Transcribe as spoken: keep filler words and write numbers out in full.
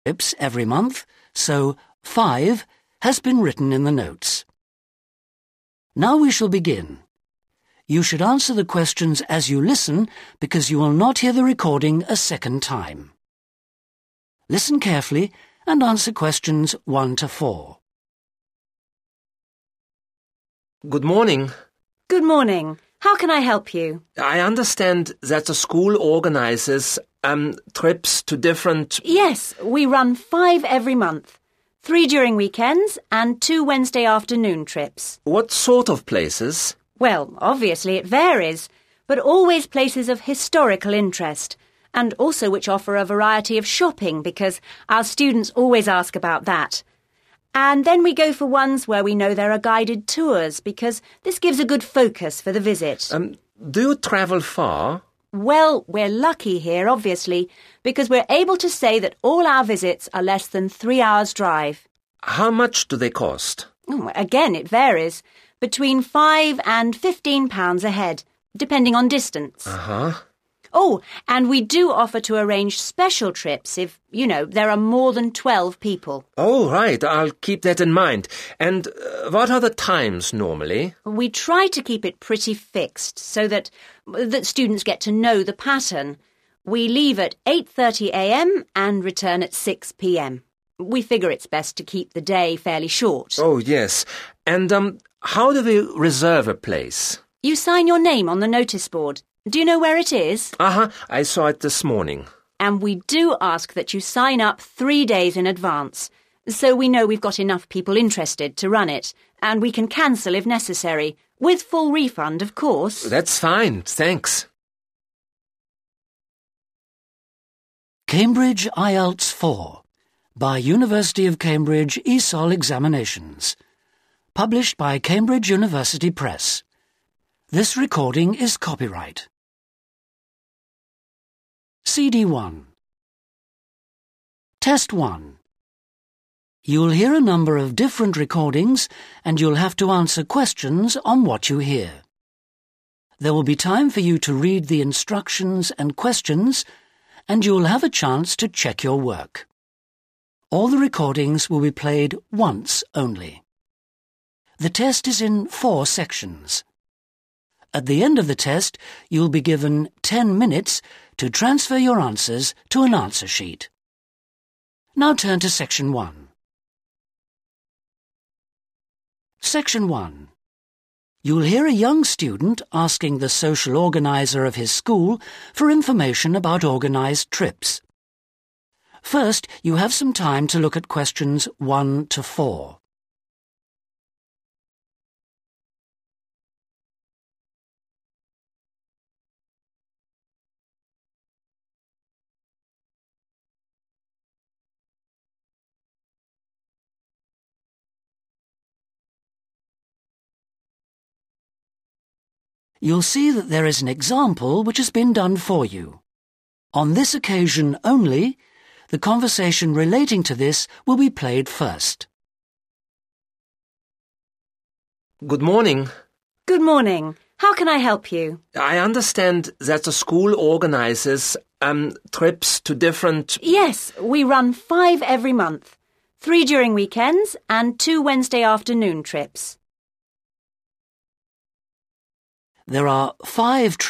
trips every month, so five has been written in the notes. Now we shall begin. You should answer the questions as you listen because you will not hear the recording a second time. Listen carefully and answer questions one to four. Good morning. Good morning. How can I help you? I understand that the school organizes um, trips to different... Yes, we run five every month. Three during weekends and two Wednesday afternoon trips. What sort of places? Well, obviously it varies, but always places of historical interest, and also which offer a variety of shopping because our students always ask about that. And then we go for ones where we know there are guided tours because this gives a good focus for the visit. Um, do you travel far? Well, we're lucky here, obviously, because we're able to say that all our visits are less than three hours' drive. How much do they cost? Oh, again, it varies. Between five and fifteen pounds a head, depending on distance. Uh-huh. Oh, and we do offer to arrange special trips if, you know, there are more than twelve people. Oh, right. I'll keep that in mind. And uh, what are the times normally? We try to keep it pretty fixed so that, that students get to know the pattern. We leave at eight thirty a m and return at six p m We figure it's best to keep the day fairly short. Oh, yes. And um, how do we reserve a place? You sign your name on the notice board. Do you know where it is? Uh-huh. I saw it this morning. And we do ask that you sign up three days in advance, so we know we've got enough people interested to run it, and we can cancel if necessary, with full refund, of course. That's fine, thanks. Cambridge I E L T S four by University of Cambridge E S O L Examinations. Published by Cambridge University Press. This recording is copyright. C D one. Test one. You'll hear a number of different recordings and you'll have to answer questions on what you hear. There will be time for you to read the instructions and questions and you'll have a chance to check your work. All the recordings will be played once only. The test is in four sections. At the end of the test, you'll be given ten minutes to transfer your answers to an answer sheet. Now turn to Section one. Section one. You'll hear a young student asking the social organizer of his school for information about organized trips. First, you have some time to look at questions one to four. You'll see that there is an example which has been done for you. On this occasion only, the conversation relating to this will be played first. Good morning. Good morning. How can I help you? I understand that the school organizes um, trips to different... Yes, we run five every month. Three during weekends and two Wednesday afternoon trips. There are five